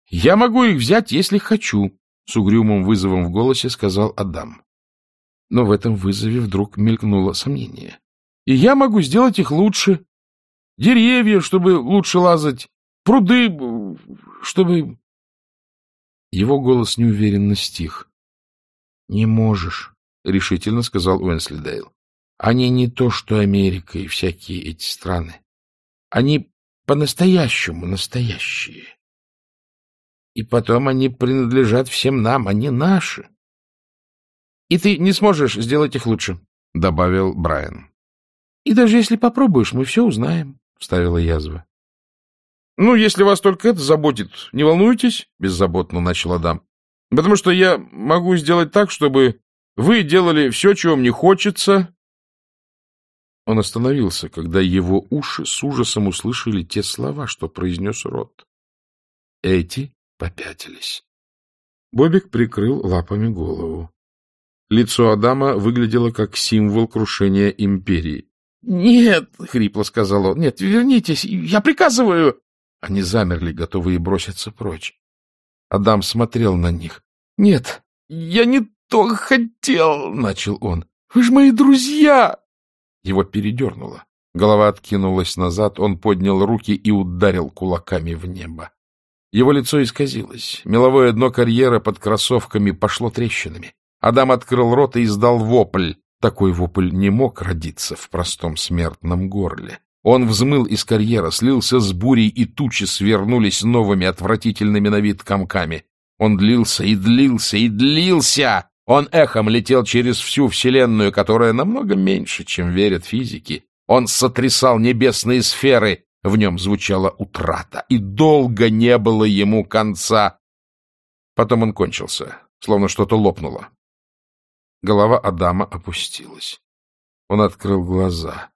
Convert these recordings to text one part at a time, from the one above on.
— Я могу их взять, если хочу, — с угрюмым вызовом в голосе сказал Адам. Но в этом вызове вдруг мелькнуло сомнение. — И я могу сделать их лучше. Деревья, чтобы лучше лазать. Пруды, чтобы... Его голос неуверенно стих. — Не можешь, — решительно сказал Уэнслидейл. — Они не то, что Америка и всякие эти страны. Они по-настоящему настоящие. И потом они принадлежат всем нам, они наши. — И ты не сможешь сделать их лучше, — добавил Брайан. — И даже если попробуешь, мы все узнаем, — вставила язва. — Ну, если вас только это заботит, не волнуйтесь, — беззаботно начал Адам. — Потому что я могу сделать так, чтобы вы делали все, чего мне хочется. Он остановился, когда его уши с ужасом услышали те слова, что произнес Рот. Эти попятились. Бобик прикрыл лапами голову. Лицо Адама выглядело как символ крушения империи. — Нет, — хрипло сказал он, — нет, вернитесь, я приказываю. Они замерли, готовые броситься прочь. Адам смотрел на них. — Нет, я не то хотел, — начал он. — Вы же мои друзья! Его передернуло. Голова откинулась назад, он поднял руки и ударил кулаками в небо. Его лицо исказилось. Меловое дно карьера под кроссовками пошло трещинами. Адам открыл рот и издал вопль. Такой вопль не мог родиться в простом смертном горле. Он взмыл из карьера, слился с бурей, и тучи свернулись новыми отвратительными на вид комками. Он длился и длился и длился. Он эхом летел через всю Вселенную, которая намного меньше, чем верят физики. Он сотрясал небесные сферы. В нем звучала утрата, и долго не было ему конца. Потом он кончился, словно что-то лопнуло. Голова Адама опустилась. Он открыл глаза.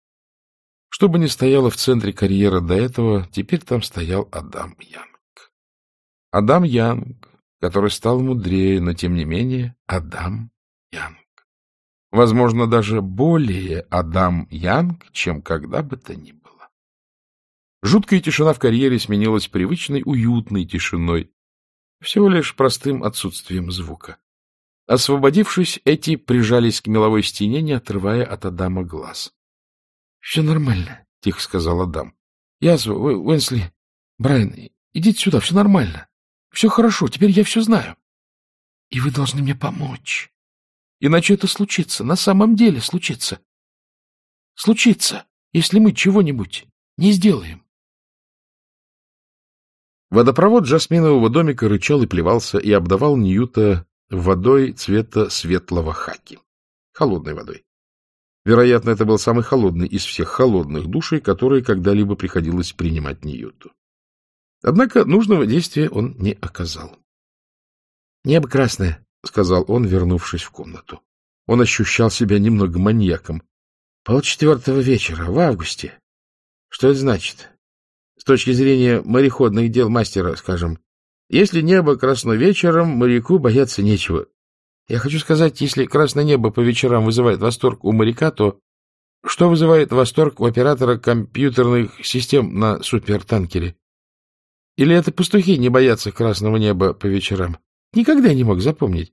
Что бы ни стояло в центре карьера до этого, теперь там стоял Адам Янг. Адам Янг, который стал мудрее, но, тем не менее, Адам Янг. Возможно, даже более Адам Янг, чем когда бы то ни было. Жуткая тишина в карьере сменилась привычной, уютной тишиной, всего лишь простым отсутствием звука. Освободившись, эти прижались к меловой стене, не отрывая от Адама глаз. — Все нормально, — тихо сказал Адам. — Язва, Уэнсли, Брайан, идите сюда, все нормально. Все хорошо, теперь я все знаю. И вы должны мне помочь. Иначе это случится, на самом деле случится. Случится, если мы чего-нибудь не сделаем. Водопровод жасминового домика рычал и плевался и обдавал Ньюта водой цвета светлого хаки. Холодной водой. Вероятно, это был самый холодный из всех холодных душей, которые когда-либо приходилось принимать Ньюту. Однако нужного действия он не оказал. — Небо красное, — сказал он, вернувшись в комнату. Он ощущал себя немного маньяком. — 3:30 вечера, в августе. Что это значит? С точки зрения мореходных дел мастера, скажем. Если небо красно вечером, моряку бояться нечего. Я хочу сказать, если красное небо по вечерам вызывает восторг у моряка, то что вызывает восторг у оператора компьютерных систем на супертанкере? Или это пастухи не боятся красного неба по вечерам? Никогда не мог запомнить.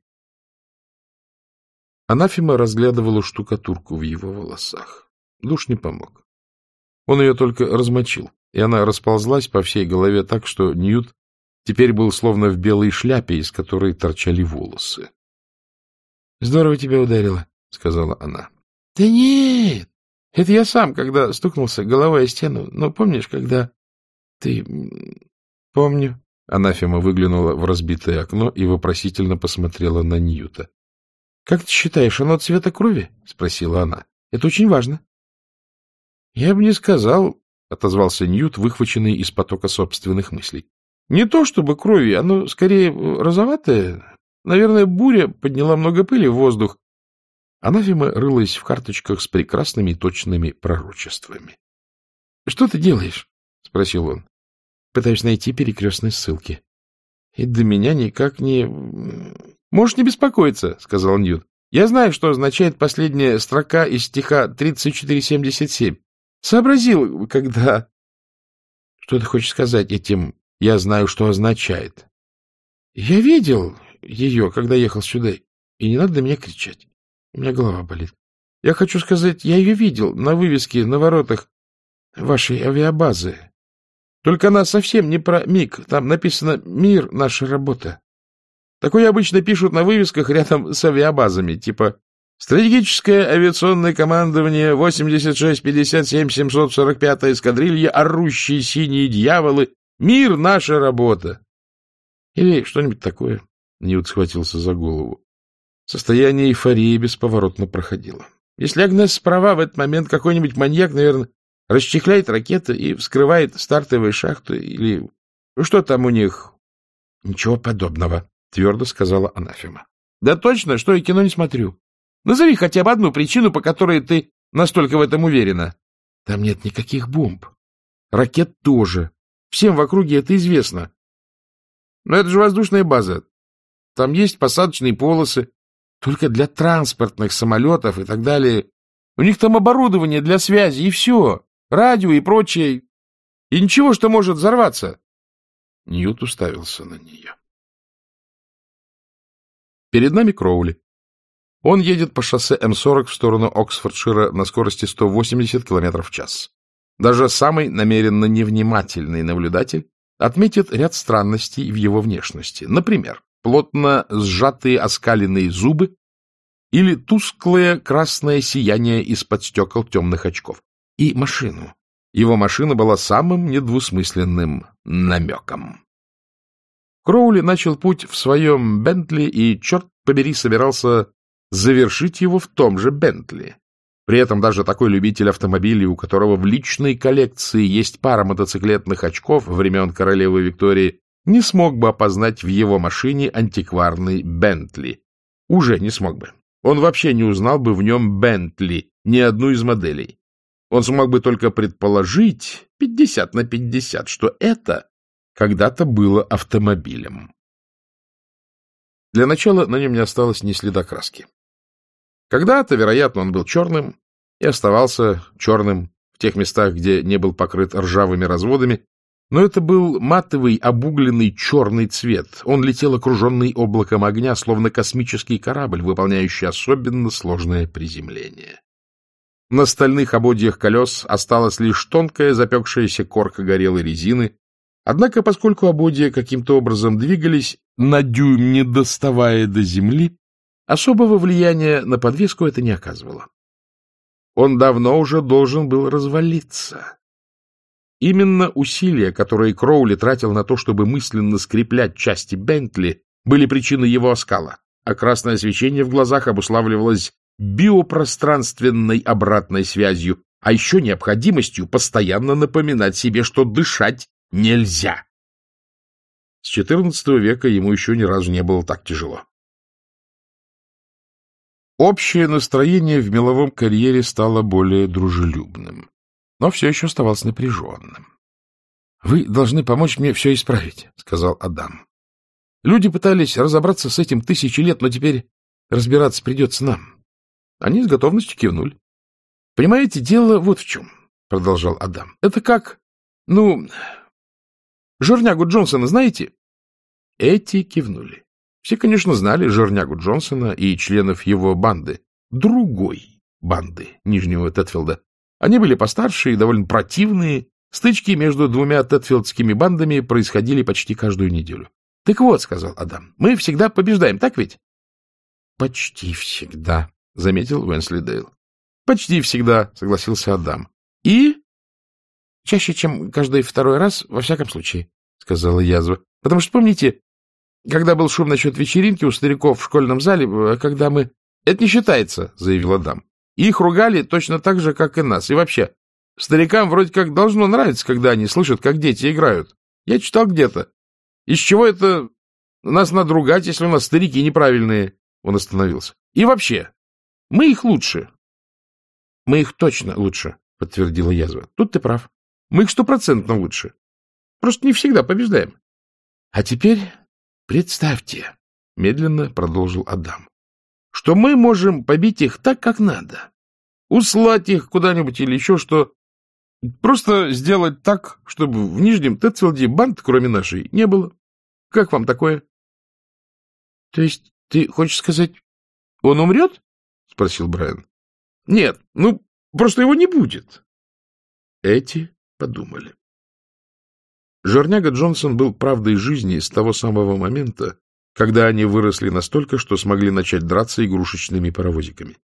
Анафема разглядывала штукатурку в его волосах. Душ не помог. Он ее только размочил, и она расползлась по всей голове так, что Ньют теперь был словно в белой шляпе, из которой торчали волосы. — Здорово тебя ударило, — сказала она. — Да нет, это я сам, когда стукнулся головой о стену. Но помнишь, когда ты... — Помню. Анафема выглянула в разбитое окно и вопросительно посмотрела на Ньюта. — Как ты считаешь, оно цвета крови? — спросила она. — Это очень важно. — Я бы не сказал, — отозвался Ньют, выхваченный из потока собственных мыслей. — Не то чтобы крови, оно скорее розоватое. Наверное, буря подняла много пыли в воздух. Анафема рылась в карточках с прекрасными и точными пророчествами. — Что ты делаешь? — спросил он. — Пытаюсь найти перекрестные ссылки. — И до меня никак не... — Можешь не беспокоиться, — сказал Ньют. — Я знаю, что означает последняя строка из стиха 3477. Сообразил, когда... — Что ты хочешь сказать этим Я знаю, что означает. Я видел ее, когда ехал сюда, и не надо на меня кричать. У меня голова болит. Я хочу сказать, я ее видел на вывеске на воротах вашей авиабазы. Только она совсем не про МиГ. Там написано «Мир — наша работа». Такое обычно пишут на вывесках рядом с авиабазами, типа «Стратегическое авиационное командование 86-57-745 эскадрилья, орущие синие дьяволы, мир — наша работа». Или что-нибудь такое. Ньют схватился за голову. Состояние эйфории бесповоротно проходило. Если Агнес права, в этот момент какой-нибудь маньяк, наверное, расчехляет ракеты и вскрывает стартовые шахты, или что там у них? — Ничего подобного, — твердо сказала Анафема. — Да точно, что я кино не смотрю. Назови хотя бы одну причину, по которой ты настолько в этом уверена. Там нет никаких бомб. Ракет тоже. Всем в округе это известно. Но это же воздушная база. Там есть посадочные полосы, только для транспортных самолетов и так далее. У них там оборудование для связи, и все. Радио и прочее. И ничего, что может взорваться. Ньют уставился на нее. Перед нами Кроули. Он едет по шоссе М-40 в сторону Оксфордшира на скорости 180 км в час. Даже самый намеренно невнимательный наблюдатель отметит ряд странностей в его внешности. Например, плотно сжатые оскаленные зубы или тусклое красное сияние из-под стекол темных очков. И машину. Его машина была самым недвусмысленным намеком. Кроули начал путь в своем Бентли и, черт побери, собирался завершить его в том же Бентли. При этом даже такой любитель автомобилей, у которого в личной коллекции есть пара мотоциклетных очков времен королевы Виктории, не смог бы опознать в его машине антикварный Бентли. Уже не смог бы. Он вообще не узнал бы в нем Бентли, ни одну из моделей. Он смог бы только предположить 50 на 50, что это когда-то было автомобилем. Для начала на нем не осталось ни следа краски. Когда-то, вероятно, он был черным и оставался черным в тех местах, где не был покрыт ржавыми разводами, но это был матовый, обугленный черный цвет. Он летел окруженный облаком огня, словно космический корабль, выполняющий особенно сложное приземление. На стальных ободьях колес осталась лишь тонкая запекшаяся корка горелой резины, однако, поскольку ободья каким-то образом двигались, на дюйм не доставая до земли, особого влияния на подвеску это не оказывало. Он давно уже должен был развалиться. Именно усилия, которые Кроули тратил на то, чтобы мысленно скреплять части Бентли, были причиной его оскала, а красное свечение в глазах обуславливалось биопространственной обратной связью, а еще необходимостью постоянно напоминать себе, что дышать нельзя. С XIV века ему еще ни разу не было так тяжело. Общее настроение в меловом карьере стало более дружелюбным, но все еще оставалось напряженным. — Вы должны помочь мне все исправить, — сказал Адам. — Люди пытались разобраться с этим 1000 лет, но теперь разбираться придется нам. Они с готовностью кивнули. — Понимаете, дело вот в чем, — продолжал Адам. — Это как, Жирнягу Джонсона знаете? Эти кивнули. Все, конечно, знали Жирнягу Джонсона и членов его банды, другой банды Нижнего Тетфилда. Они были постарше и довольно противные. Стычки между двумя тетфилдскими бандами происходили почти каждую неделю. — Так вот, — сказал Адам, — мы всегда побеждаем, так ведь? — Почти всегда, — заметил Уэнслидейл. — Почти всегда, — согласился Адам. — И? — Чаще, чем каждый второй раз, во всяком случае, — сказала язва. — Потому что, помните, когда был шум насчет вечеринки у стариков в школьном зале, когда мы... — Это не считается, — заявил Адам. — Их ругали точно так же, как и нас. И вообще, старикам вроде как должно нравиться, когда они слышат, как дети играют. Я читал где-то. Из чего это нас надо ругать, если у нас старики неправильные? Он остановился. И вообще, мы их лучше. — Мы их точно лучше, — подтвердила язва. — Тут ты прав. Мы их 100% лучше. Просто не всегда побеждаем. — А теперь представьте, — медленно продолжил Адам, — что мы можем побить их так, как надо. Услать их куда-нибудь или еще что. Просто сделать так, чтобы в Нижнем Тетсфилде банд, кроме нашей, не было. Как вам такое? — То есть ты хочешь сказать, он умрет? — спросил Брайан. — Нет, просто его не будет. Эти подумали. Жирняга Джонсон был правдой жизни с того самого момента, когда они выросли настолько, что смогли начать драться игрушечными паровозиками.